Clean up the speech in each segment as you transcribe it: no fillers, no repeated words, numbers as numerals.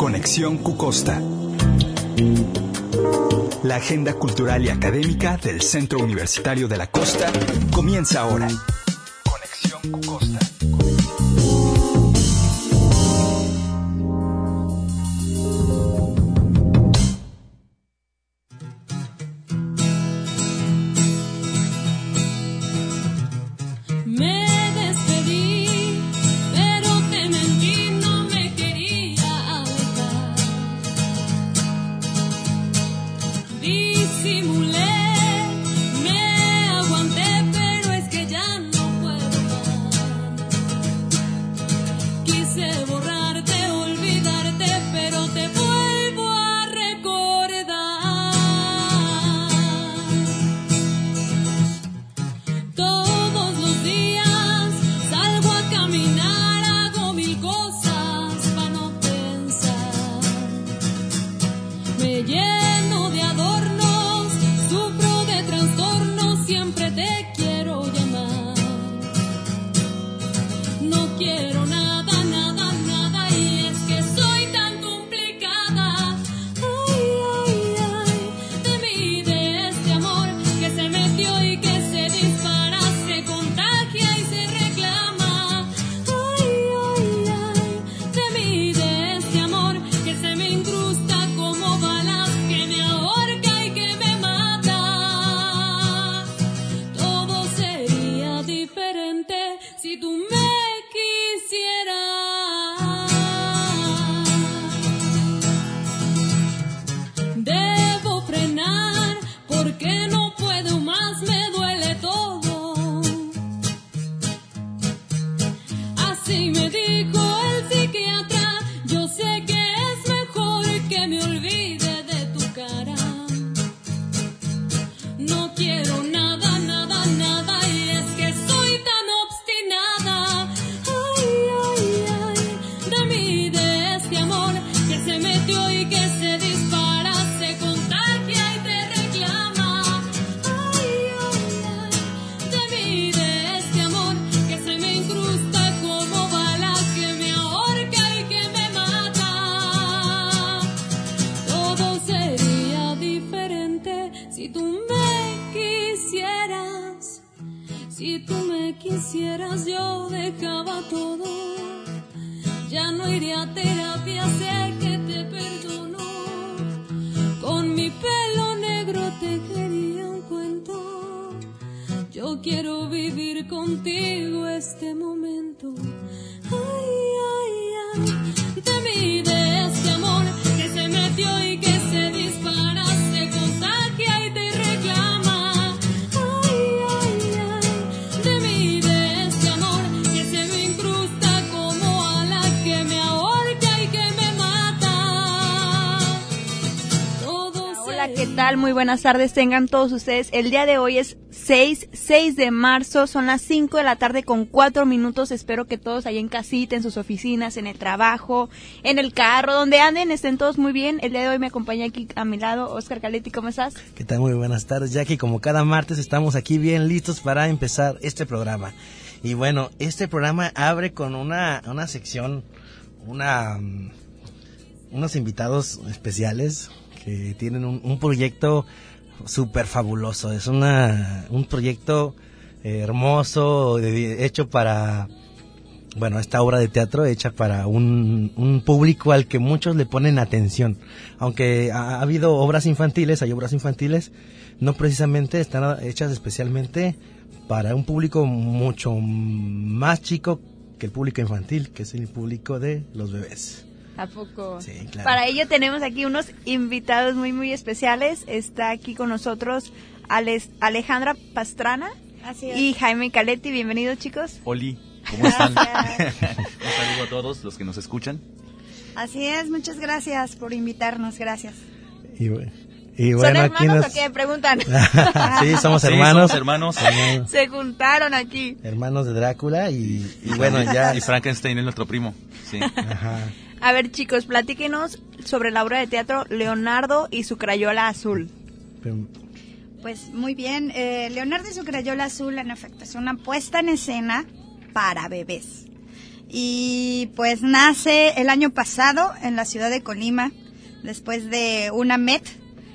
Conexión Cucosta. La agenda cultural y académica del Centro Universitario de la Costa comienza ahora. Conexión Cucosta. Muy buenas tardes, tengan todos ustedes. El día de hoy es 6 de marzo, son las 5 de la tarde con 4 minutos. Espero que todos allá en casita, en sus oficinas, en el trabajo, en el carro, donde anden, estén todos muy bien. El día de hoy me acompaña aquí a mi lado Oscar Caletti, ¿cómo estás? ¿Qué tal? Muy buenas tardes, Jackie. Como cada martes estamos aquí bien listos para empezar este programa. Y bueno, este programa abre con una sección, unos invitados especiales que tienen un proyecto súper fabuloso. Es un proyecto hermoso, hecho para, bueno, esta obra de teatro hecha para un público al que muchos le ponen atención. Aunque ha habido obras infantiles, hay obras infantiles, no precisamente están hechas especialmente para un público mucho más chico que el público infantil, que es el público de los bebés. ¿A poco? Sí, claro. Para ello tenemos aquí unos invitados muy, muy especiales. Está aquí con nosotros Alejandra Pastrana. Así es. Y Jaime Caletti. Bienvenidos, chicos. Oli, ¿cómo están? Un saludo a todos los que nos escuchan. Así es, muchas gracias por invitarnos, gracias. Y bueno, ¿son hermanos o qué? Preguntan. Sí, somos hermanos. Sí, somos hermanos. Se juntaron aquí. Hermanos de Drácula y bueno, ya. Y Frankenstein es nuestro primo. Sí. Ajá. A ver, chicos, platíquenos sobre la obra de teatro Leonardo y su crayola azul. Pues muy bien, Leonardo y su crayola azul, en efecto, es una puesta en escena para bebés. y pues nace el año pasado en la ciudad de Colima, después de una MET.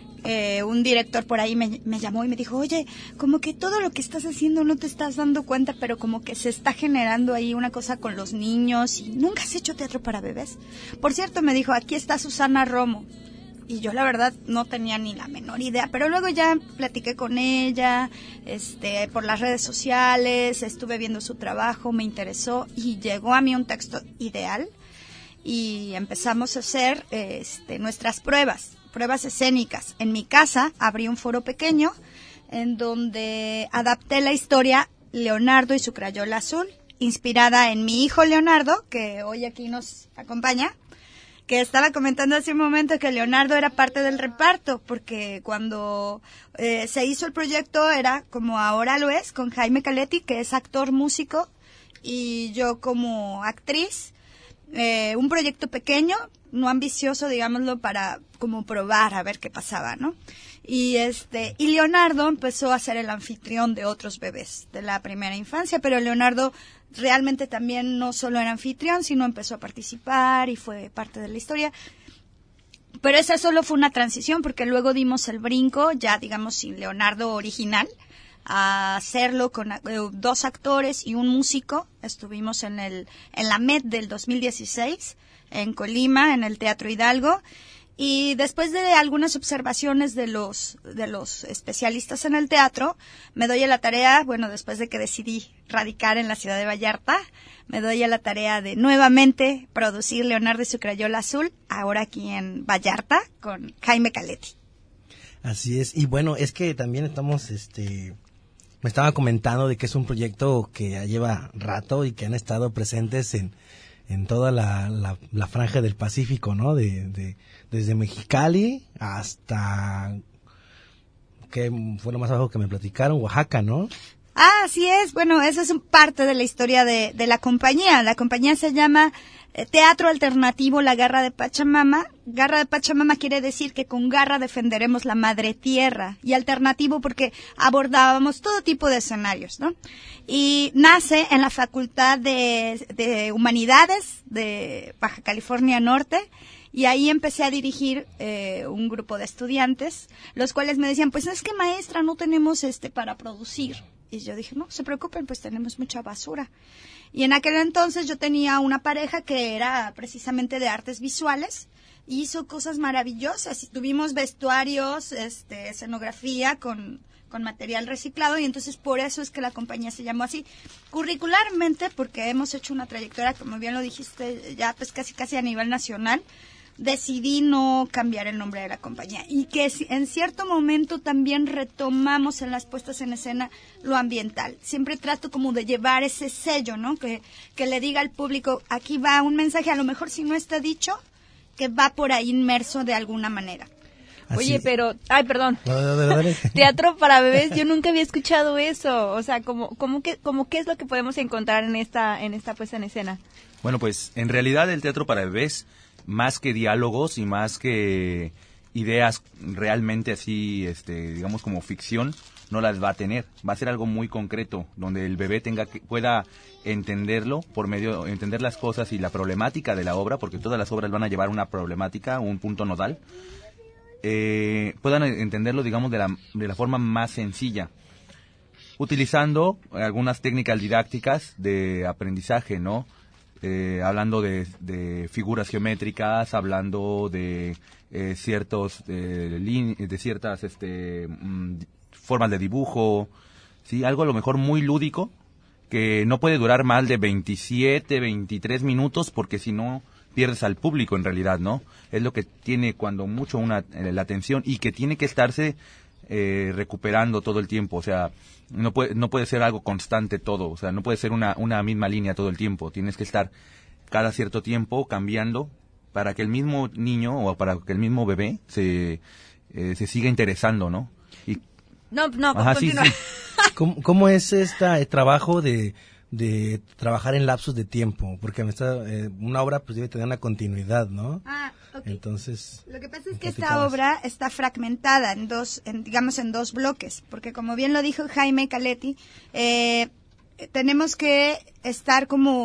Un director por ahí me llamó y me dijo, oye, como que todo lo que estás haciendo no te estás dando cuenta, pero como que se está generando ahí una cosa con los niños y nunca has hecho teatro para bebés. Por cierto, me dijo, aquí está Susana Romo. Y yo la verdad no tenía ni la menor idea, pero luego ya platiqué con ella, por las redes sociales, estuve viendo su trabajo, me interesó y llegó a mí un texto ideal y empezamos a hacer nuestras pruebas escénicas. En mi casa abrí un foro pequeño en donde adapté la historia Leonardo y su crayola azul, inspirada en mi hijo Leonardo, que hoy aquí nos acompaña, que estaba comentando hace un momento que Leonardo era parte del reparto, porque cuando se hizo el proyecto era como ahora lo es, con Jaime Caletti, que es actor, músico, y yo como actriz. Un proyecto pequeño, no ambicioso, digámoslo, para como probar a ver qué pasaba, ¿no? Y Leonardo empezó a ser el anfitrión de otros bebés de la primera infancia, pero Leonardo realmente también no solo era anfitrión, sino empezó a participar y fue parte de la historia. Pero esa solo fue una transición, porque luego dimos el brinco, ya digamos sin Leonardo original, a hacerlo con 2 actores y un músico. Estuvimos en la MET del 2016 en Colima, en el Teatro Hidalgo, y después de algunas observaciones de los especialistas en el teatro, me doy a la tarea, después de que decidí radicar en la ciudad de Vallarta, me doy a la tarea de nuevamente producir Leonardo y su crayola azul, ahora aquí en Vallarta, con Jaime Caletti. Así es, y bueno, es que también estamos, me estaba comentando de que es un proyecto que ya lleva rato y que han estado presentes en toda la franja del Pacífico, ¿no? Desde Mexicali hasta, que fue lo más abajo que me platicaron, Oaxaca, ¿no? Ah, así es. Bueno, esa es parte de la historia de la compañía. La compañía se llama Teatro Alternativo La Garra de Pachamama. Garra de Pachamama quiere decir que con garra defenderemos la madre tierra, y alternativo porque abordábamos todo tipo de escenarios, ¿no? Y nace en la Facultad de Humanidades de Baja California Norte, y ahí empecé a dirigir un grupo de estudiantes, los cuales me decían, pues es que maestra, no tenemos para producir. Y yo dije, no se preocupen, pues tenemos mucha basura. Y en aquel entonces yo tenía una pareja que era precisamente de artes visuales, y hizo cosas maravillosas, y tuvimos vestuarios, escenografía con material reciclado, y entonces por eso es que la compañía se llamó así. Curricularmente, porque hemos hecho una trayectoria, como bien lo dijiste, ya pues casi a nivel nacional, decidí no cambiar el nombre de la compañía, y que en cierto momento también retomamos en las puestas en escena lo ambiental. Siempre trato como de llevar ese sello, ¿no? Que le diga al público, aquí va un mensaje, a lo mejor si no está dicho, que va por ahí inmerso de alguna manera. Así. Oye, pero, ay, perdón. Dale. Teatro para bebés, yo nunca había escuchado eso. O sea, como qué es lo que podemos encontrar en esta puesta en escena. Bueno, pues en realidad el teatro para bebés, más que diálogos y más que ideas realmente así, digamos como ficción, no las va a tener. Va a ser algo muy concreto, donde el bebé pueda entenderlo entender las cosas y la problemática de la obra, porque todas las obras van a llevar una problemática, un punto nodal. Puedan entenderlo, digamos, de la forma más sencilla, utilizando algunas técnicas didácticas de aprendizaje, ¿no? Hablando de figuras geométricas, hablando de ciertas formas de dibujo, sí, algo a lo mejor muy lúdico, que no puede durar más de 27, 23 minutos, porque si no pierdes al público en realidad, ¿no? Es lo que tiene cuando mucho la atención, y que tiene que estarse recuperando todo el tiempo. O sea, no puede ser algo constante todo, o sea, no puede ser una misma línea todo el tiempo. Tienes que estar cada cierto tiempo cambiando para que el mismo niño o para que el mismo bebé se siga interesando, ¿no? No, Ajá, continúa. sí. ¿Cómo es este trabajo de trabajar en lapsos de tiempo? Porque una obra pues debe tener una continuidad, ¿no? Ah, ok. Entonces, lo que pasa es que esta obra está fragmentada en dos bloques, porque como bien lo dijo Jaime Caletti, tenemos que estar como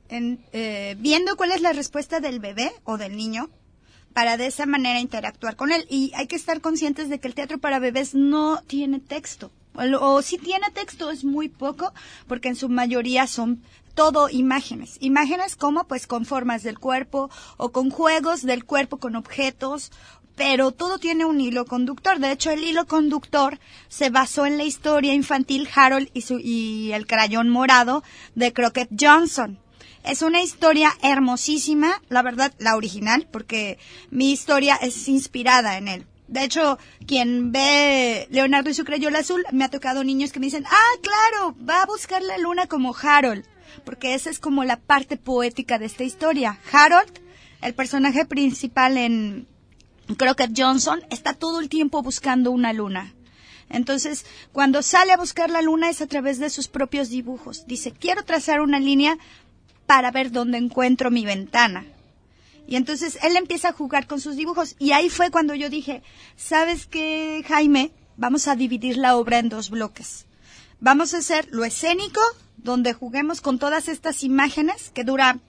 viendo cuál es la respuesta del bebé o del niño, para de esa manera interactuar con él. Y hay que estar conscientes de que el teatro para bebés no tiene texto. O si tiene texto es muy poco, porque en su mayoría son todo imágenes. Imágenes como pues con formas del cuerpo o con juegos del cuerpo, con objetos, pero todo tiene un hilo conductor. De hecho, el hilo conductor se basó en la historia infantil Harold y el crayón morado de Crockett Johnson. Es una historia hermosísima, la verdad, la original, porque mi historia es inspirada en él. De hecho, quien ve Leonardo y su crayola azul, me ha tocado niños que me dicen, claro, va a buscar la luna como Harold, porque esa es como la parte poética de esta historia. Harold, el personaje principal en Crockett Johnson, está todo el tiempo buscando una luna. Entonces, cuando sale a buscar la luna es a través de sus propios dibujos. Dice, quiero trazar una línea para ver dónde encuentro mi ventana. Y entonces él empieza a jugar con sus dibujos. Y ahí fue cuando yo dije, ¿sabes qué, Jaime? Vamos a dividir la obra en 2 bloques. Vamos a hacer lo escénico, donde juguemos con todas estas imágenes, que dura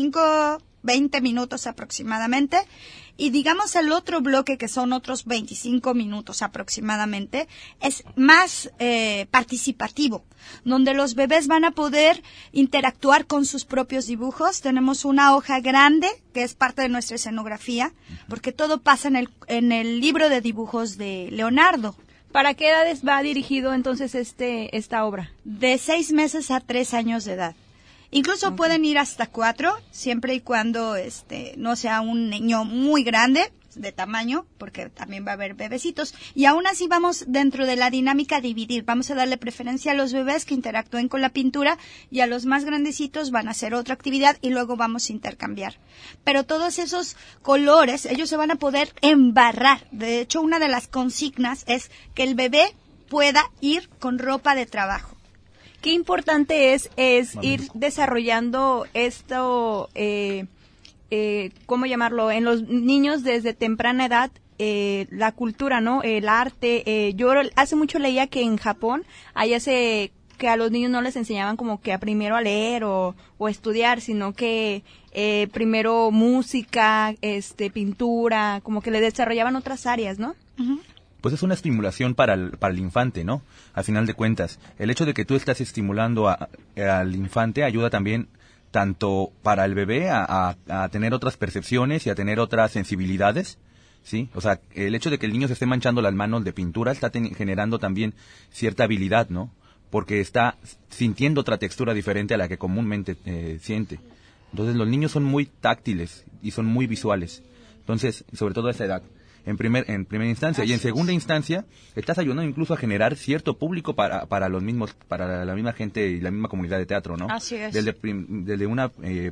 20 minutos aproximadamente. Y digamos el otro bloque, que son otros 25 minutos aproximadamente, es más participativo, donde los bebés van a poder interactuar con sus propios dibujos. Tenemos una hoja grande, que es parte de nuestra escenografía, porque todo pasa en el libro de dibujos de Leonardo. ¿Para qué edades va dirigido entonces esta obra? De 6 meses a 3 años de edad. Incluso pueden ir hasta 4, siempre y cuando no sea un niño muy grande de tamaño, porque también va a haber bebecitos. Y aún así vamos dentro de la dinámica a dividir. Vamos a darle preferencia a los bebés que interactúen con la pintura, y a los más grandecitos van a hacer otra actividad y luego vamos a intercambiar. Pero todos esos colores, ellos se van a poder embarrar. De hecho, una de las consignas es que el bebé pueda ir con ropa de trabajo. Qué importante es ir desarrollando esto, ¿cómo llamarlo? En los niños desde temprana edad, la cultura, ¿no? El arte. Yo hace mucho leía que en Japón, que a los niños no les enseñaban como que primero a leer o estudiar, sino que primero música, pintura, como que le desarrollaban otras áreas, ¿no? Uh-huh. Pues es una estimulación para el infante, ¿no? Al final de cuentas, el hecho de que tú estás estimulando al infante ayuda también tanto para el bebé a tener otras percepciones y a tener otras sensibilidades, ¿sí? O sea, el hecho de que el niño se esté manchando las manos de pintura está generando también cierta habilidad, ¿no? Porque está sintiendo otra textura diferente a la que comúnmente siente. Entonces los niños son muy táctiles y son muy visuales. Entonces, sobre todo a esa edad. En primera instancia. Y en segunda instancia, estás ayudando incluso a generar cierto público para los mismos, para la misma gente y la misma comunidad de teatro, ¿no? Así es. Desde una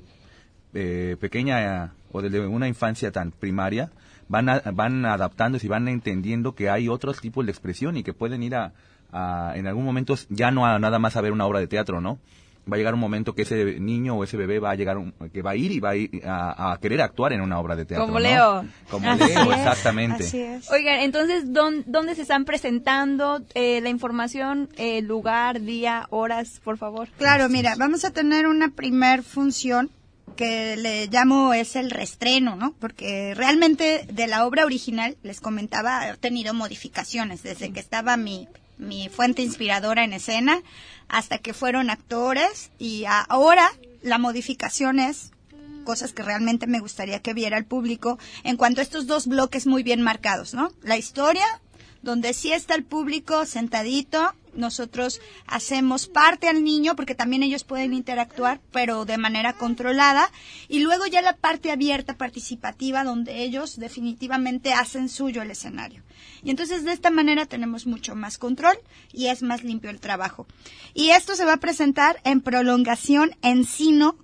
pequeña o desde una infancia tan primaria, van adaptándose y van entendiendo que hay otros tipos de expresión y que pueden ir en algún momento ya no a nada más a ver una obra de teatro, ¿no? Va a llegar un momento que ese niño o ese bebé va a ir a querer actuar en una obra de teatro. Como ¿no? Leo. Como Leo, exactamente. Así es. Oigan, entonces, ¿dónde se están presentando? La información, lugar, día, horas, por favor. Claro, mira, vamos a tener una primer función que le llamo es el reestreno, ¿no? Porque realmente de la obra original, les comentaba, he tenido modificaciones desde que estaba mi fuente inspiradora en escena hasta que fueron actores, y ahora la modificación es cosas que realmente me gustaría que viera el público en cuanto a estos 2 bloques muy bien marcados, ¿no? La historia, donde sí está el público sentadito, nosotros hacemos parte al niño porque también ellos pueden interactuar, pero de manera controlada, y luego ya la parte abierta, participativa, donde ellos definitivamente hacen suyo el escenario. Y entonces de esta manera tenemos mucho más control y es más limpio el trabajo. Y esto se va a presentar en Prolongación Encino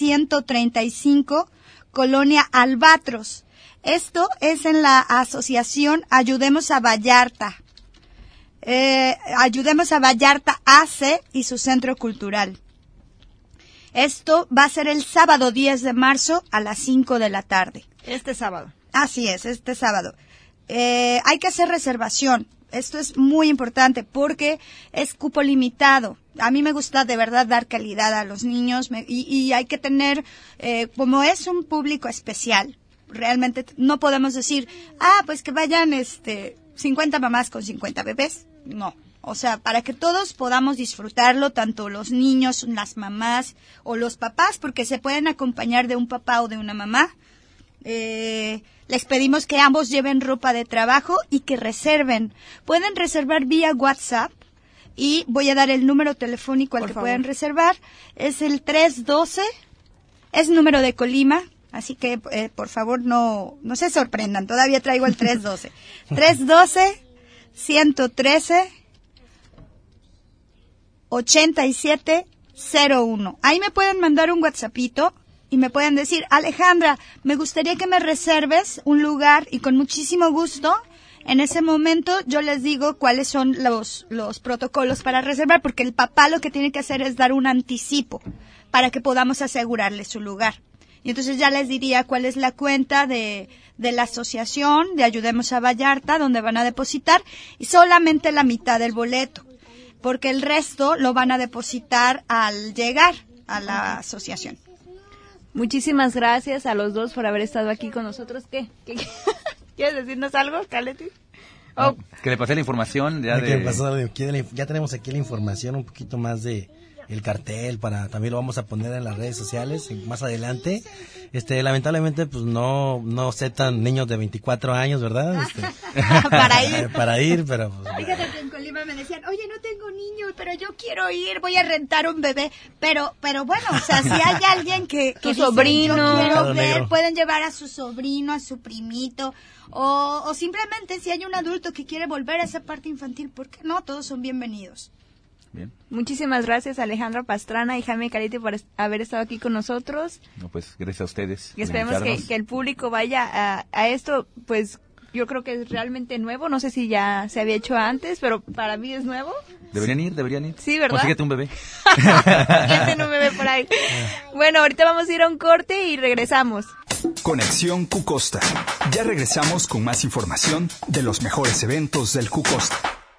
135, Colonia Albatros. Esto es en la asociación Ayudemos a Vallarta. Ayudemos a Vallarta AC y su centro cultural. Esto va a ser el sábado 10 de marzo a las 5 de la tarde. Este sábado. Así es, este sábado. Hay que hacer reservación. Esto es muy importante porque es cupo limitado. A mí me gusta de verdad dar calidad a los niños y hay que tener, como es un público especial, realmente no podemos decir, pues que vayan 50 mamás con 50 bebés. No. O sea, para que todos podamos disfrutarlo, tanto los niños, las mamás o los papás, porque se pueden acompañar de un papá o de una mamá. Les pedimos que ambos lleven ropa de trabajo y que reserven. Pueden reservar vía WhatsApp y voy a dar el número telefónico al que pueden reservar. Es el 312, es número de Colima, así que por favor no se sorprendan, todavía traigo el 312. 312-113-8701. Ahí me pueden mandar un WhatsAppito y me pueden decir, Alejandra, me gustaría que me reserves un lugar y con muchísimo gusto, en ese momento yo les digo cuáles son los protocolos para reservar, porque el papá lo que tiene que hacer es dar un anticipo para que podamos asegurarle su lugar. Y entonces ya les diría cuál es la cuenta de la asociación de Ayudemos a Vallarta, donde van a depositar, y solamente la mitad del boleto, porque el resto lo van a depositar al llegar a la asociación. Muchísimas gracias a los dos por haber estado aquí con nosotros. ¿Qué? ¿Quieres decirnos algo, Caleti? Que le pasé la información. Ya tenemos aquí la información, un poquito más de el cartel, también lo vamos a poner en las redes sociales más adelante. Lamentablemente pues no aceptan niños de 24 años, ¿verdad? Para ir, pero pues, fíjate que en Colima me decían, oye, no tengo niño, pero yo quiero ir, voy a rentar un bebé, pero bueno, o sea, si hay alguien que tu sobrino, yo quiero ver, pueden llevar a su sobrino, a su primito, o simplemente si hay un adulto que quiere volver a esa parte infantil, ¿por qué no? Todos son bienvenidos. Bien. Muchísimas gracias, Alejandra Pastrana y Jaime Caleti, por haber estado aquí con nosotros. No, pues gracias a ustedes. Y esperemos que el público vaya a esto, pues yo creo que es realmente nuevo. No sé si ya se había hecho antes, pero para mí es nuevo. Deberían ir. Sí, ¿verdad? Consíguete un bebé. Consíguete un bebé por ahí. Bueno, ahorita vamos a ir a un corte y regresamos. Conexión Q-Costa. Ya regresamos con más información de los mejores eventos del Q-Costa.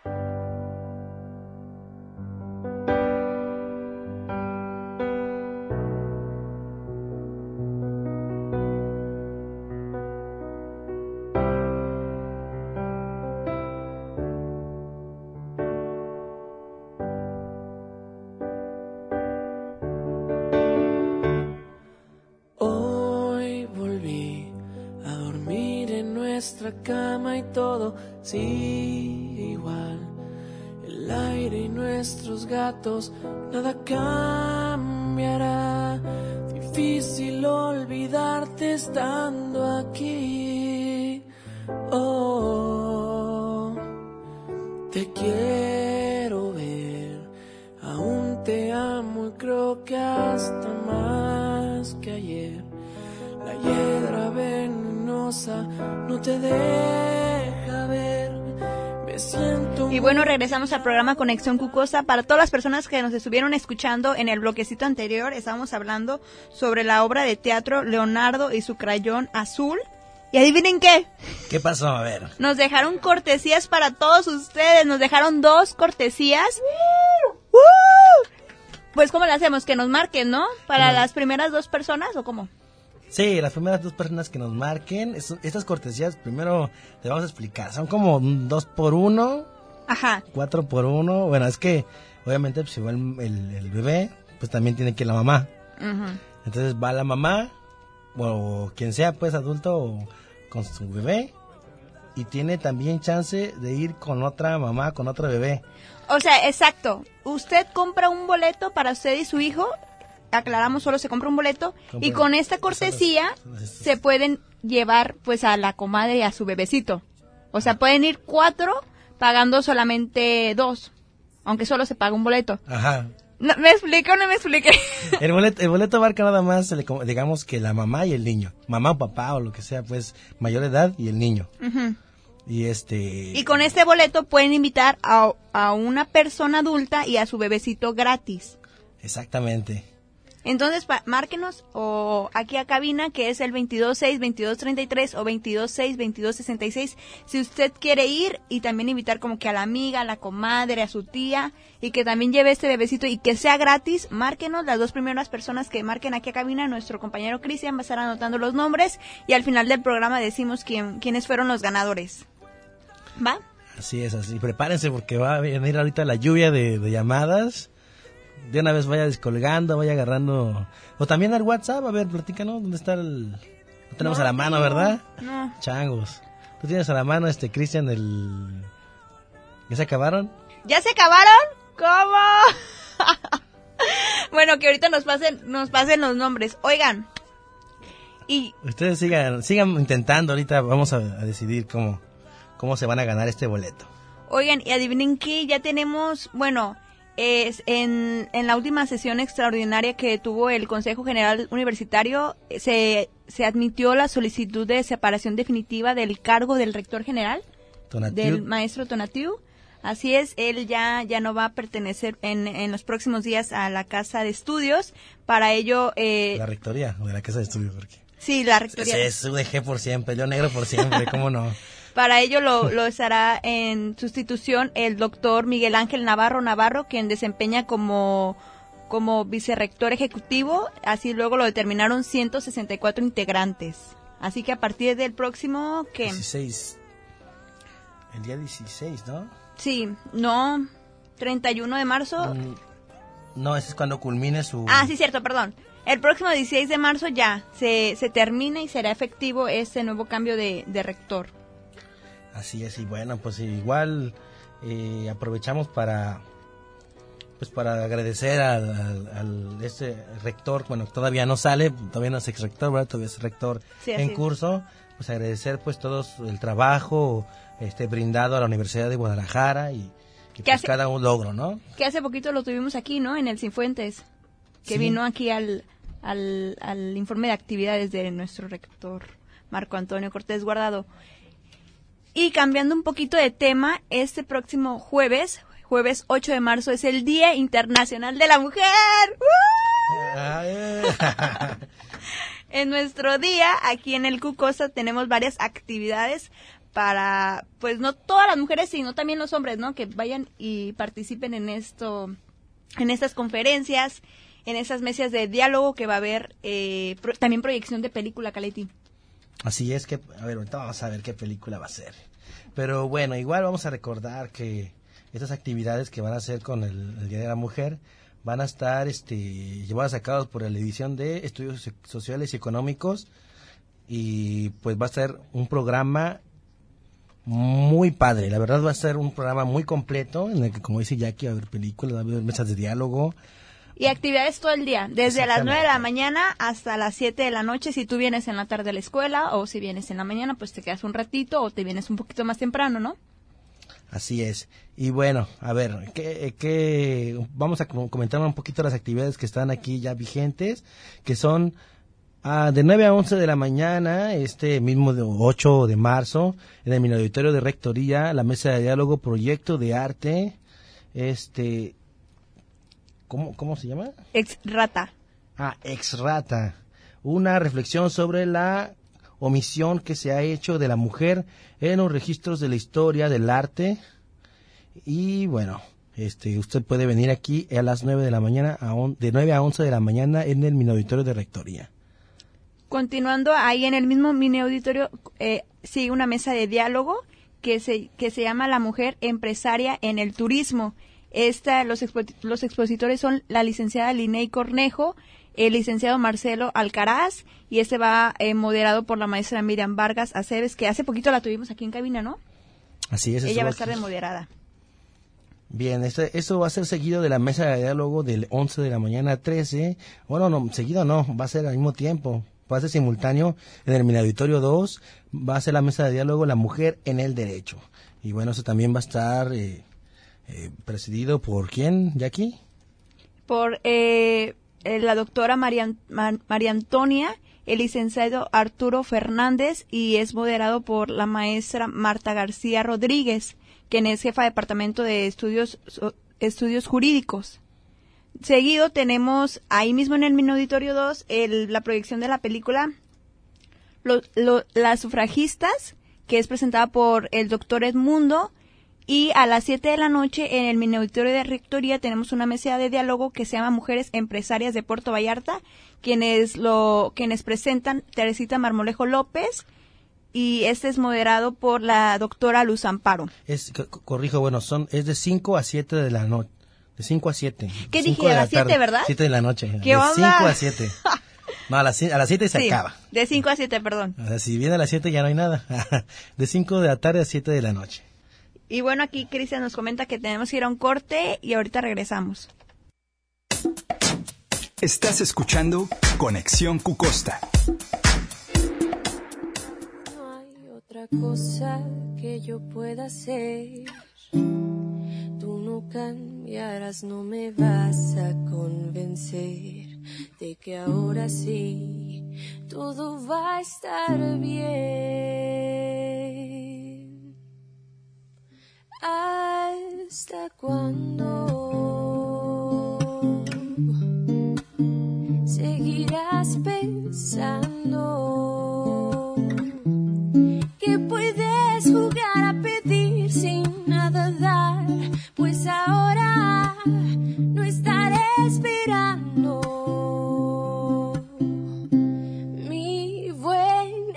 Cama y todo sigue igual, el aire y nuestros gatos, nada cambiará. Difícil olvidarte estando aquí. Oh, te quiero ver, aún te amo y creo que hasta más que ayer. La hiedra venenosa no te deja ver. Me siento. Y bueno, regresamos al programa Conexión Q-Costa. Para todas las personas que nos estuvieron escuchando en el bloquecito anterior, estábamos hablando sobre la obra de teatro Leonardo y su crayón azul. Y adivinen qué. ¿Qué pasó? A ver. Nos dejaron cortesías para todos ustedes. Nos dejaron 2 cortesías. Pues ¿cómo le hacemos? Que nos marquen, ¿no? Para las primeras 2 personas, ¿o cómo? Sí, las primeras 2 personas que nos marquen, estas cortesías, primero te vamos a explicar, son como 2x1, ajá, 4x1, bueno, es que obviamente pues, si va el bebé, pues también tiene que ir la mamá, entonces va la mamá, o quien sea pues adulto o con su bebé, y tiene también chance de ir con otra mamá, con otro bebé. O sea, exacto, usted compra un boleto para usted y su hijo. Aclaramos, solo se compra un boleto y con esta cortesía se pueden llevar pues a la comadre y a su bebecito. O sea, pueden ir 4 pagando solamente 2, aunque solo se paga un boleto. Ajá. ¿Me explico o no me expliqué? El boleto abarca nada más, digamos que la mamá y el niño. Mamá o papá o lo que sea, pues mayor edad y el niño. Y con este boleto pueden invitar a una persona adulta y a su bebecito gratis. Exactamente. Entonces, márquenos o aquí a cabina, que es el 226-2233 o 226-2266, si usted quiere ir y también invitar como que a la amiga, a la comadre, a su tía, y que también lleve este bebecito y que sea gratis, márquenos. Las 2 primeras personas que marquen aquí a cabina, nuestro compañero Cristian va a estar anotando los nombres y al final del programa decimos quiénes fueron los ganadores. ¿Va? Así es, así. Prepárense porque va a venir ahorita la lluvia de llamadas. De una vez vaya descolgando, vaya agarrando. O también al WhatsApp, a ver, platícanos, ¿dónde está el...? No tenemos a la mano, ¿verdad? No. Changos. ¿Tú tienes a la mano, Cristian, el...? ¿Ya se acabaron? ¿Ya se acabaron? ¿Cómo? Bueno, que ahorita nos pasen los nombres. Oigan. Y ustedes sigan intentando, ahorita vamos a decidir cómo se van a ganar este boleto. Oigan, y adivinen qué, ya tenemos, bueno, en la última sesión extraordinaria que tuvo el Consejo General Universitario, se admitió la solicitud de separación definitiva del cargo del rector general, Tonatiu. Del maestro Tonatiu. Así es, él ya no va a pertenecer en los próximos días a la Casa de Estudios. Para ello... la rectoría o de la Casa de Estudios, ¿por qué? Sí, la rectoría. Es UDG por siempre, León Negro por siempre, ¿cómo no? Para ello lo estará en sustitución el doctor Miguel Ángel Navarro, quien desempeña como vicerrector ejecutivo. Así luego lo determinaron 164 integrantes. Así que a partir del próximo, ¿qué? 16. El día 16, ¿no? Sí, no, 31 de marzo. No, ese es cuando culmine su... Ah, sí, cierto, perdón. El próximo 16 de marzo ya se termina y será efectivo este nuevo cambio de rector. Así es, y bueno, pues igual aprovechamos para agradecer al rector, bueno, todavía no sale, todavía no es exrector, ¿verdad? Todavía es rector sí, en curso, pues agradecer pues todos el trabajo brindado a la Universidad de Guadalajara y pues cada un logro, ¿no? Que hace poquito lo tuvimos aquí, ¿no? En el Cifuentes, que sí. Vino aquí al informe de actividades de nuestro rector, Marco Antonio Cortés Guardado. Y cambiando un poquito de tema, este próximo jueves 8 de marzo, es el Día Internacional de la Mujer. En nuestro día, aquí en el Cucosa, tenemos varias actividades para, pues no todas las mujeres, sino también los hombres, ¿no? Que vayan y participen en estas conferencias, en esas mesas de diálogo que va a haber, también proyección de película, Caleti. Así es que, a ver, ahorita vamos a ver qué película va a ser. Pero bueno, igual vamos a recordar que estas actividades que van a hacer con el Día de la Mujer van a estar llevadas a cabo por la División de Estudios Sociales y Económicos, y pues va a ser un programa muy padre. La verdad va a ser un programa muy completo en el que, como dice Jackie, va a haber películas, va a haber mesas de diálogo. Y actividades todo el día, desde las 9 de la mañana hasta las 7 de la noche, si tú vienes en la tarde a la escuela, o si vienes en la mañana, pues te quedas un ratito, o te vienes un poquito más temprano, ¿no? Así es. Y bueno, a ver, vamos a comentar un poquito las actividades que están aquí ya vigentes, que son de 9 a 11 de la mañana, mismo 8 de marzo, en el mini auditorio de Rectoría, la mesa de diálogo, proyecto de arte, ¿Cómo se llama? Ex-Rata. Ex-Rata. Una reflexión sobre la omisión que se ha hecho de la mujer en los registros de la historia del arte. Y bueno, usted puede venir aquí a las 9 de la mañana, de 9 a 11 de la mañana en el mini auditorio de Rectoría. Continuando ahí en el mismo mini auditorio, sigue una mesa de diálogo que se llama La Mujer Empresaria en el Turismo. Los expositores son la licenciada Liney Cornejo, el licenciado Marcelo Alcaraz, y va moderado por la maestra Miriam Vargas Aceves, que hace poquito la tuvimos aquí en cabina, ¿no? Así es. Ella va a estar de moderada. Bien, eso va a ser seguido de la mesa de diálogo del 11 de la mañana a 13. Bueno, no, seguido no, va a ser al mismo tiempo. Va a ser simultáneo en el mini auditorio 2. Va a ser la mesa de diálogo La Mujer en el Derecho. Y bueno, eso también va a estar... presidido por ¿quién, Jackie? Por la doctora María Antonia, el licenciado Arturo Fernández, y es moderado por la maestra Marta García Rodríguez, quien es jefa de departamento de estudios jurídicos. Seguido tenemos ahí mismo en el Mini Auditorio 2 la proyección de la película Las Sufragistas, que es presentada por el Dr. Edmundo. Y a las 7 de la noche en el Mini Auditorio de Rectoría tenemos una mesa de diálogo que se llama Mujeres Empresarias de Puerto Vallarta, quienes presentan Teresita Marmolejo López, y este es moderado por la doctora Luz Amparo. Corrijo, es de 5 a 7 de la noche. De 5 a 7. ¿Qué dije? A las 7, ¿verdad? 7 de la noche. ¿Qué de onda? 5 a 7. No, a las 7 se acaba. De 5 a 7, perdón. O sea, si viene a las 7 ya no hay nada. De 5 de la tarde a 7 de la noche. Y bueno, aquí Cristian nos comenta que tenemos que ir a un corte y ahorita regresamos. Estás escuchando Conexión Cucosta. No hay otra cosa que yo pueda hacer. Tú no cambiarás, no me vas a convencer de que ahora sí todo va a estar bien. ¿Hasta cuándo seguirás pensando que puedes jugar a pedir sin nada dar? Pues ahora no estaré esperando, mi buen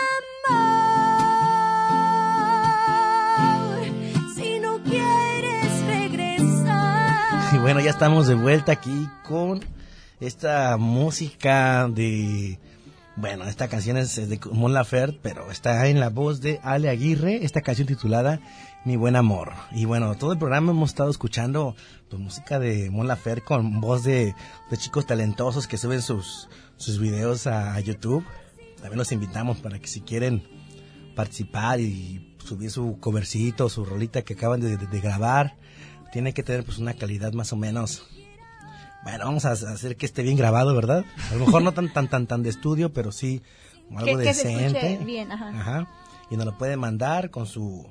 amor, si no quieres regresar. Y bueno, ya estamos de vuelta aquí con esta música de... Bueno, esta canción es de Mon Laferte, pero está en la voz de Ale Aguirre, esta canción titulada Mi Buen Amor. Y bueno, todo el programa hemos estado escuchando música de Mon Laferte con voz de chicos talentosos que suben sus videos a YouTube. También los invitamos para que si quieren participar y subir su covercito, su rolita que acaban de grabar, tiene que tener pues una calidad más o menos... Bueno, vamos a hacer que esté bien grabado, ¿verdad? A lo mejor no tan de estudio, pero sí algo que decente. Se escuche bien, ajá. Ajá. Y nos lo puede mandar con su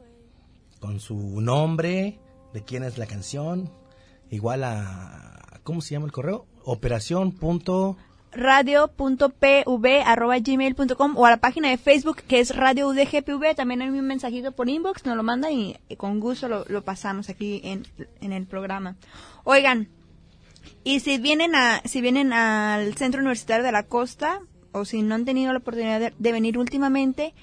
nombre, de quién es la canción, igual a ¿cómo se llama el correo? radio.pv@gmail.com o a la página de Facebook que es Radio UDGPV. También hay un mensajito por inbox, nos lo mandan y con gusto lo pasamos aquí en el programa. Oigan, y si vienen al Centro Universitario de la Costa, o si no han tenido la oportunidad de venir últimamente,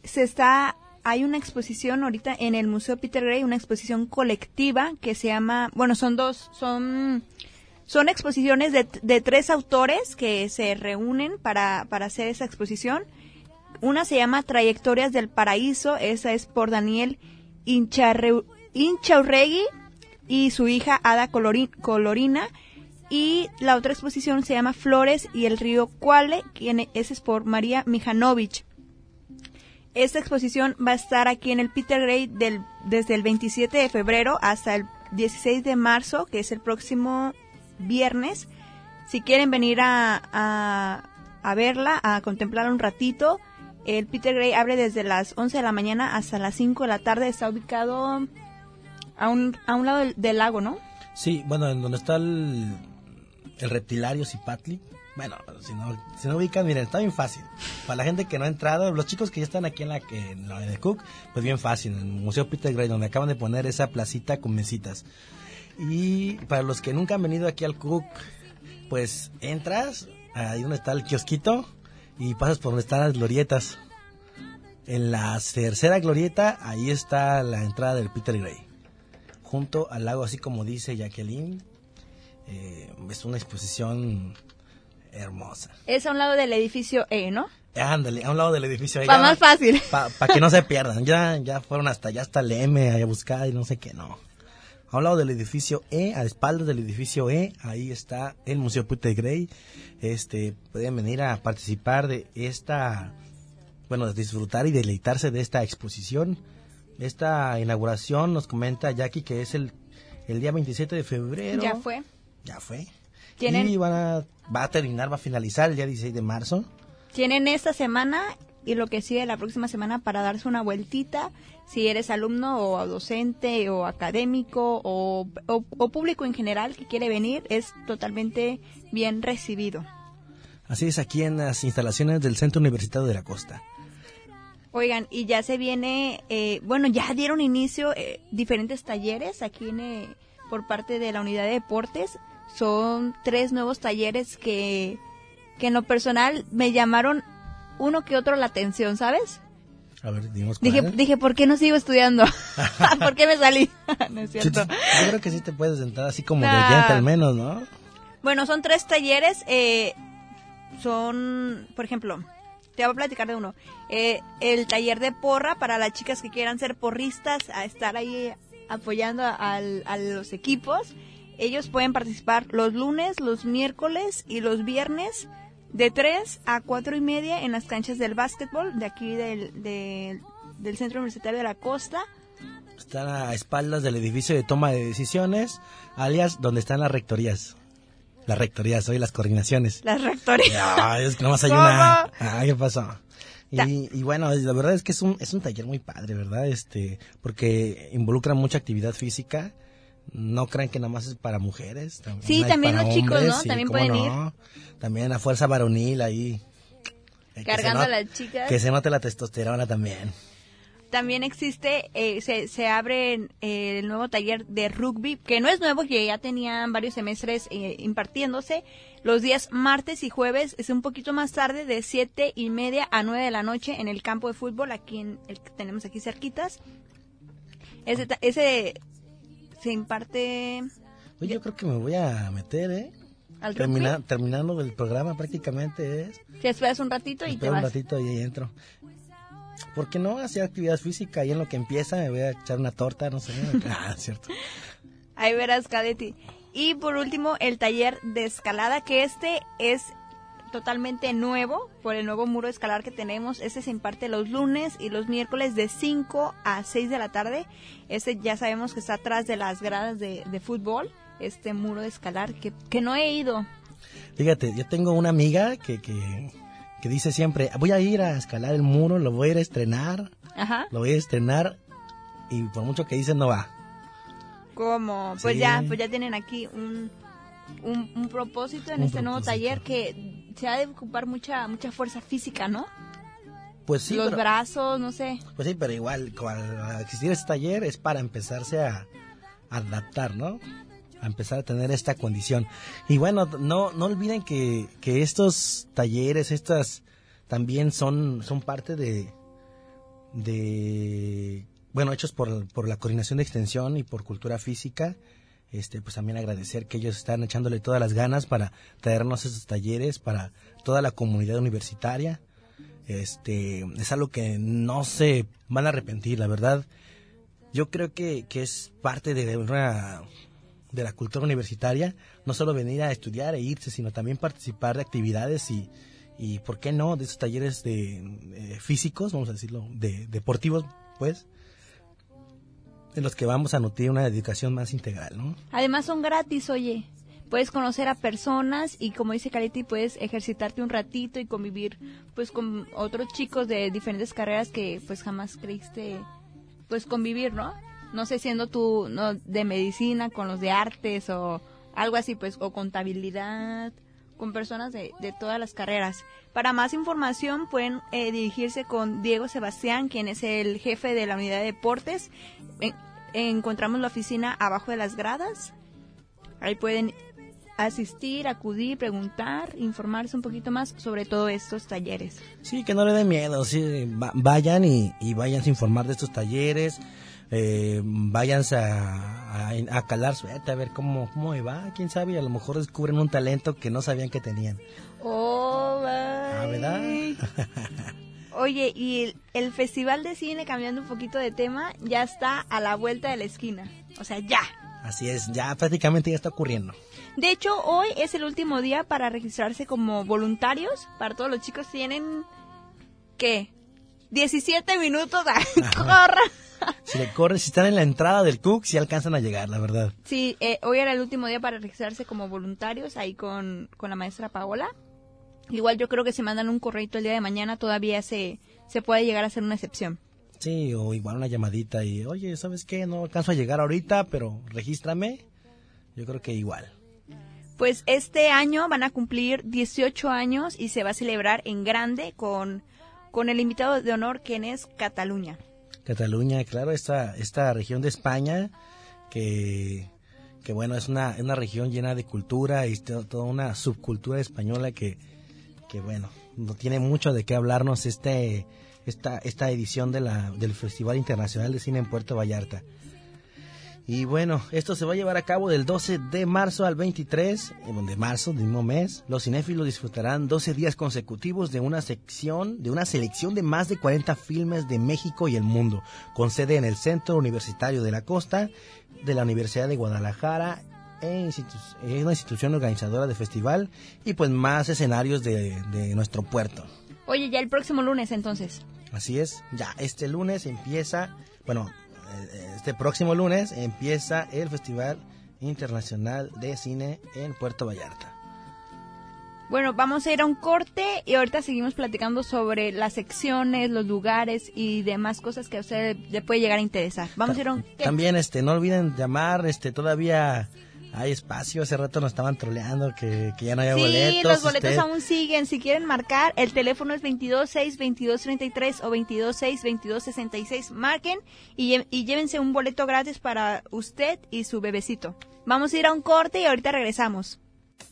hay una exposición ahorita en el Museo Peter Gray, una exposición colectiva que se llama, bueno, son exposiciones de 3 autores que se reúnen para hacer esa exposición. Una se llama Trayectorias del Paraíso, esa es por Daniel Inchaurregui y su hija Ada Colorina. Y la otra exposición se llama Flores y el río Cuale, ese es por María Mijanovich. Esta exposición va a estar aquí en el Peter Gray desde el 27 de febrero hasta el 16 de marzo, que es el próximo viernes. Si quieren venir a verla, a contemplarla un ratito, el Peter Gray abre desde las 11 de la mañana hasta las 5 de la tarde. Está ubicado a un lado del lago, ¿no? Sí, bueno, en donde está el reptilario Zipatli. Bueno, si no ubican, miren, está bien fácil. Para la gente que no ha entrado, los chicos que ya están aquí en la de Cook, pues bien fácil, en el Museo Peter Gray, donde acaban de poner esa placita con mesitas. Y para los que nunca han venido aquí al Cook, pues entras, ahí donde está el kiosquito, y pasas por donde están las glorietas. En la tercera glorieta, ahí está la entrada del Peter Gray. Junto al lago, así como dice Jacqueline, es una exposición hermosa. Es a un lado del edificio E, ¿no? Ándale, a un lado del edificio E. Para más fácil. Para que no se pierdan. Ya fueron hasta el M a buscar y no sé qué, no. A un lado del edificio E, a espaldas del edificio E, ahí está el Museo Peter Gray. Pueden venir a participar de disfrutar y deleitarse de esta exposición. Esta inauguración, nos comenta Jackie, que es el día 27 de febrero. Ya fue. Y va a finalizar el día 16 de marzo. Tienen esta semana y lo que sigue la próxima semana para darse una vueltita. Si eres alumno o docente o académico o público en general que quiere venir, es totalmente bien recibido. Así es, aquí en las instalaciones del Centro Universitario de la Costa. Oigan, y ya se viene, ya dieron inicio diferentes talleres aquí por parte de la Unidad de Deportes. Son 3 nuevos talleres que en lo personal me llamaron uno que otro la atención, ¿sabes? A ver, dimos dije, ¿por qué no sigo estudiando? ¿Por qué me salí? No es cierto. Yo creo que sí te puedes sentar así como de oyente al menos, ¿no? Bueno, son 3 talleres. Son, por ejemplo, te voy a platicar de uno. El taller de porra para las chicas que quieran ser porristas, a estar ahí apoyando a los equipos. Ellos pueden participar los lunes, los miércoles y los viernes de 3 a 4:30 en las canchas del básquetbol de aquí del Centro Universitario de la Costa. Están a espaldas del edificio de toma de decisiones, alias donde están las rectorías. Las rectorías, hoy las coordinaciones. Las rectorías. Ay, es que nomás hay una. ¿Qué pasó? Y bueno, la verdad es que es un taller muy padre, ¿verdad? Porque involucra mucha actividad física. No crean que nada más es para mujeres. Sí, también los chicos, ¿no? También pueden ir. También la fuerza varonil ahí. Cargando a las chicas. Que se note la testosterona también. También existe, se abre el nuevo taller de rugby, que no es nuevo, que ya tenían varios semestres impartiéndose. Los días martes y jueves, es un poquito más tarde, de 7:30 a 9 de la noche en el campo de fútbol, aquí el que tenemos aquí cerquitas. Ese se imparte... Oye, yo creo que me voy a meter, ¿Al terminando el programa prácticamente es... Te esperas un ratito y te vas. Un ratito y ahí entro. ¿Por qué no hacer actividad física? Y en lo que empieza me voy a echar una torta, no sé. Cierto. Ahí verás, Cadeti. Y por último, el taller de escalada, que es totalmente nuevo, por el nuevo muro de escalar que tenemos. Se imparte los lunes y los miércoles de 5 a 6 de la tarde. Ya sabemos que está atrás de las gradas de fútbol, muro de escalar, que no he ido. Fíjate, yo tengo una amiga que dice siempre, voy a ir a escalar el muro, lo voy a ir a estrenar. Ajá. Lo voy a estrenar, y por mucho que dice no va. ¿Cómo? Pues sí. ya tienen aquí un propósito en nuevo taller, que se ha de ocupar mucha fuerza física, ¿no? Pues sí. Los brazos, no sé. Pues sí, pero igual, al existir este taller es para empezarse a adaptar, ¿no? A empezar a tener esta condición. Y bueno, no olviden que estos talleres, estas también son parte bueno, hechos por la Coordinación de Extensión y por Cultura Física. Pues también agradecer que ellos están echándole todas las ganas para traernos estos talleres para toda la comunidad universitaria. Es algo que no se van a arrepentir, la verdad. Yo creo que es parte de la cultura universitaria, no solo venir a estudiar e irse, sino también participar de actividades y ¿por qué no? De esos talleres físicos, vamos a decirlo, deportivos, pues, en los que vamos a nutrir una dedicación más integral, ¿no? Además son gratis, oye. Puedes conocer a personas y, como dice Caleti, puedes ejercitarte un ratito y convivir pues con otros chicos de diferentes carreras que pues jamás creíste pues convivir, ¿no? No sé, siendo tú de medicina con los de artes o algo así, pues, o contabilidad, con personas de todas las carreras. Para más información pueden dirigirse con Diego Sebastián, quien es el jefe de la unidad de deportes. Encontramos la oficina abajo de las gradas. Ahí pueden asistir, acudir, preguntar, informarse un poquito más sobre todos estos talleres. Sí, que no le den miedo, sí, vayan y váyanse a informar de estos talleres. Váyanse a calar suerte, a ver cómo me va, quién sabe, a lo mejor descubren un talento que no sabían que tenían. Oh, ¿verdad? Oye, y el Festival de Cine, cambiando un poquito de tema, ya está a la vuelta de la esquina, o sea, ya. Así es, ya prácticamente ya está ocurriendo. De hecho, hoy es el último día para registrarse como voluntarios. Para todos los chicos tienen, ¿qué? 17 minutos a correr. Si están en la entrada del CUC, sí alcanzan a llegar, la verdad. Sí, hoy era el último día para registrarse como voluntarios, ahí con la maestra Paola. Igual yo creo que si mandan un correito el día de mañana todavía se se puede llegar a hacer una excepción. Sí, o igual una llamadita y, oye, ¿sabes qué? No alcanzo a llegar ahorita, pero regístrame. Yo creo que igual. Pues este año van a cumplir 18 años y se va a celebrar en grande con el invitado de honor, quien es Cataluña. Cataluña, claro, esta región de España que bueno, es una región llena de cultura y toda una subcultura española que bueno, no tiene mucho de qué hablarnos esta edición del Festival Internacional de Cine en Puerto Vallarta. Y bueno, esto se va a llevar a cabo del 12 de marzo al 23 de marzo, del mismo mes. Los cinéfilos disfrutarán 12 días consecutivos de una selección de más de 40 filmes de México y el mundo, con sede en el Centro Universitario de la Costa, de la Universidad de Guadalajara, es una institución organizadora de festival y pues más escenarios de nuestro puerto. Oye, ya el próximo lunes entonces. Así es, ya este lunes empieza, este próximo lunes empieza el Festival Internacional de Cine en Puerto Vallarta. Bueno, vamos a ir a un corte y ahorita seguimos platicando sobre las secciones, los lugares y demás cosas que a usted le puede llegar a interesar. Vamos a ir a un... ¿qué? También no olviden llamar, todavía hay espacio. Hace rato nos estaban troleando que ya no había boletos. Sí, los boletos aún siguen. Si quieren marcar, el teléfono es 226-2233 o 226-2266. Marquen y llévense un boleto gratis para usted y su bebecito. Vamos a ir a un corte y ahorita regresamos.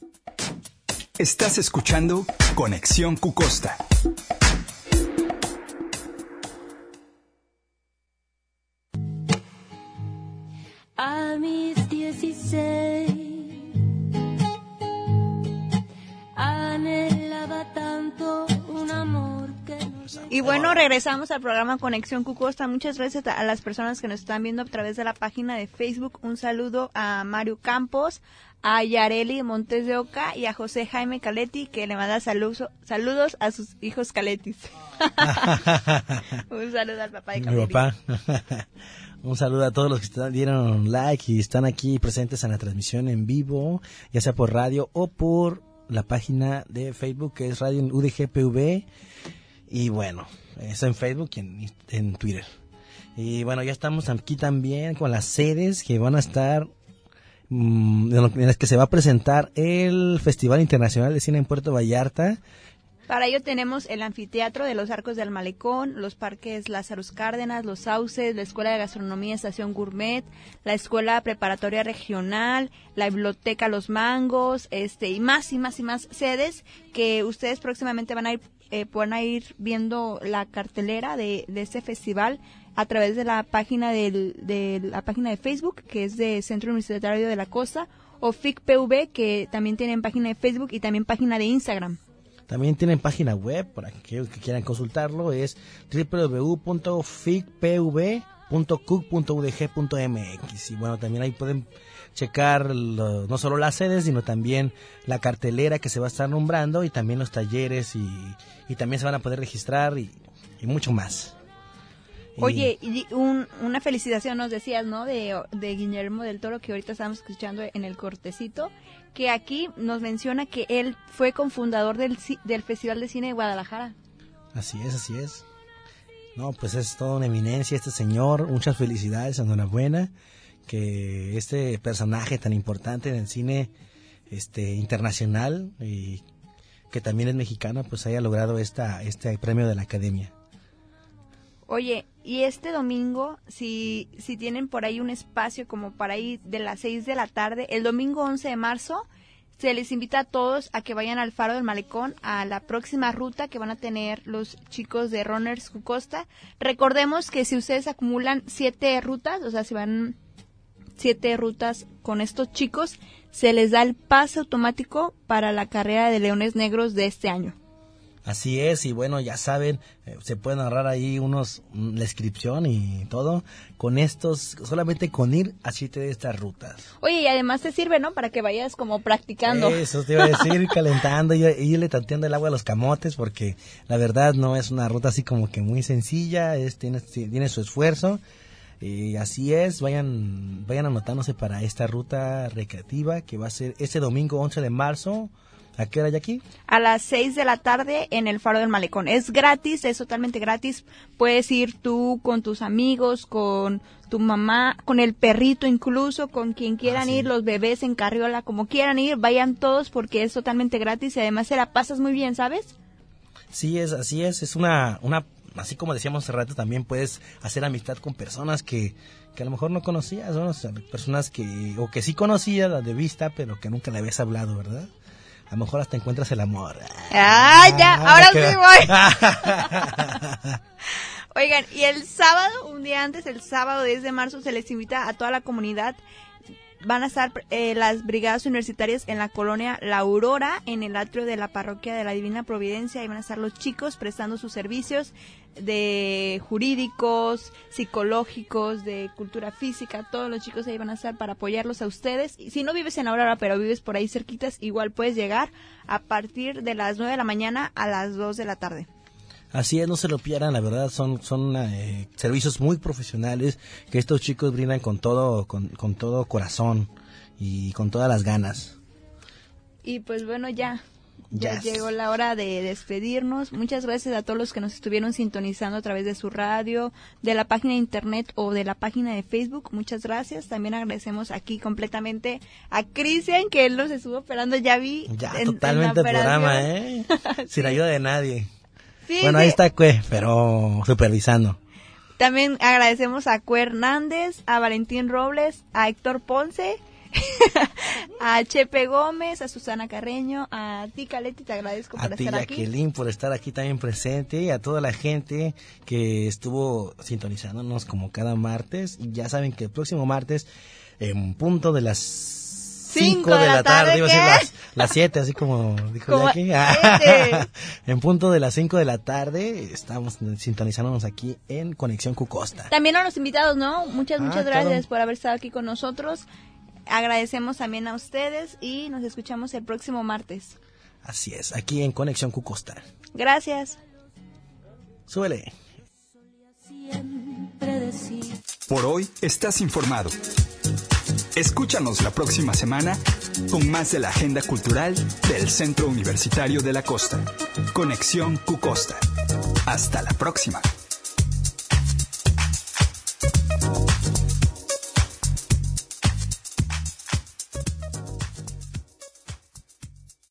Estás escuchando Conexión Cucosta. A mis 16 anhelaba tanto un amor que no... Y bueno, regresamos al programa Conexión Cucosta. Muchas gracias a las personas que nos están viendo a través de la página de Facebook. Un saludo a Mario Campos, a Yareli Montes de Oca y a José Jaime Caletti, que le manda saludos a sus hijos Caletis. Un saludo al papá de Caletti. Mi papá. Un saludo a todos los que dieron like y están aquí presentes en la transmisión en vivo, ya sea por radio o por la página de Facebook, que es Radio UDGPV. Y bueno, eso en Facebook y en Twitter. Y bueno, ya estamos aquí también con las sedes que van a estar, en las que se va a presentar el Festival Internacional de Cine en Puerto Vallarta. Para ello tenemos el anfiteatro de los Arcos del Malecón, los parques Lázaro Cárdenas, los Sauces, la Escuela de Gastronomía Estación Gourmet, la Escuela Preparatoria Regional, la Biblioteca Los Mangos, y más sedes que ustedes próximamente van a ir viendo la cartelera de este festival a través de la página de la página de Facebook, que es de Centro Universitario de la Costa, o FICPV, que también tienen página de Facebook y también página de Instagram. También tienen página web para aquellos que quieran consultarlo, es www.ficpv.cuc.udg.mx. Y bueno, también ahí pueden checar no solo las sedes, sino también la cartelera que se va a estar nombrando y también los talleres y también se van a poder registrar y mucho más. Oye, y una felicitación nos decías, ¿no? De Guillermo del Toro, que ahorita estamos escuchando en el cortecito, que aquí nos menciona que él fue cofundador del Festival de Cine de Guadalajara. Así es. No, pues es toda una eminencia este señor. Muchas felicidades, enhorabuena, que este personaje tan importante en el cine internacional y que también es mexicano, pues haya logrado este premio de la Academia. Oye, y este domingo, si tienen por ahí un espacio como para ir de las 6 de la tarde, el domingo 11 de marzo, se les invita a todos a que vayan al Faro del Malecón, a la próxima ruta que van a tener los chicos de Runners Cucosta. Recordemos que si ustedes acumulan 7 rutas, o sea, si van 7 rutas con estos chicos, se les da el pase automático para la carrera de Leones Negros de este año. Así es, y bueno, ya saben, se pueden ahorrar ahí la inscripción y todo, solamente con ir a 7 de estas rutas. Oye, y además te sirve, ¿no? Para que vayas como practicando. Eso te iba a decir, calentando y irle tanteando el agua a los camotes, porque la verdad no es una ruta así como que muy sencilla, tiene su esfuerzo, y así es, vayan anotándose para esta ruta recreativa que va a ser este domingo 11 de marzo, ¿A qué hora, Jackie? A las 6 de la tarde en el Faro del Malecón. Es gratis, es totalmente gratis. Puedes ir tú con tus amigos, con tu mamá, con el perrito incluso, con quien quieran ir, los bebés en carriola, como quieran ir, vayan todos porque es totalmente gratis y además se la pasas muy bien, ¿sabes? Sí, así es una así como decíamos hace rato, también puedes hacer amistad con personas que a lo mejor no conocías, ¿no? O sea, personas que sí conocías de vista, pero que nunca le habías hablado, ¿verdad? A lo mejor hasta encuentras el amor. Ya, ahora sí voy. Oigan, y el sábado, un día antes, el sábado 10 de marzo, se les invita a toda la comunidad. Van a estar las brigadas universitarias en la colonia La Aurora, en el atrio de la parroquia de la Divina Providencia. Ahí van a estar los chicos prestando sus servicios de jurídicos, psicológicos, de cultura física. Todos los chicos ahí van a estar para apoyarlos a ustedes. Y si no vives en La Aurora, pero vives por ahí cerquitas, igual puedes llegar a partir de las 9 de la mañana a las 2 de la tarde. Así es, no se lo pierdan, la verdad son servicios muy profesionales que estos chicos brindan con todo corazón y con todas las ganas. Y pues bueno, ya llegó la hora de despedirnos. Muchas gracias a todos los que nos estuvieron sintonizando a través de su radio, de la página de internet o de la página de Facebook. Muchas gracias. También agradecemos aquí completamente a Cristian, que él nos estuvo operando, ya vi. Ya, totalmente el programa, sin ayuda de nadie. Sí, bueno, ahí está Cue, pero supervisando. También agradecemos a Cue Hernández, a Valentín Robles, a Héctor Ponce, a Chepe Gómez, a Susana Carreño, a ti, Caleti, te agradezco por estar aquí. A ti, Jacqueline, por estar aquí también presente, y a toda la gente que estuvo sintonizándonos como cada martes. Y ya saben que el próximo martes, en punto de las 5 de la tarde, iba a decir las 7, así como dijo Jackie. En punto de las 5 de la tarde estamos sintonizándonos aquí en Conexión Cucosta. También a los invitados, ¿no? Muchas gracias por haber estado aquí con nosotros. Agradecemos también a ustedes y nos escuchamos el próximo martes. Así es, aquí en Conexión Cucosta. Gracias. Súbele. Por hoy estás informado. Escúchanos la próxima semana con más de la agenda cultural del Centro Universitario de la Costa. Conexión Cucosta. Hasta la próxima.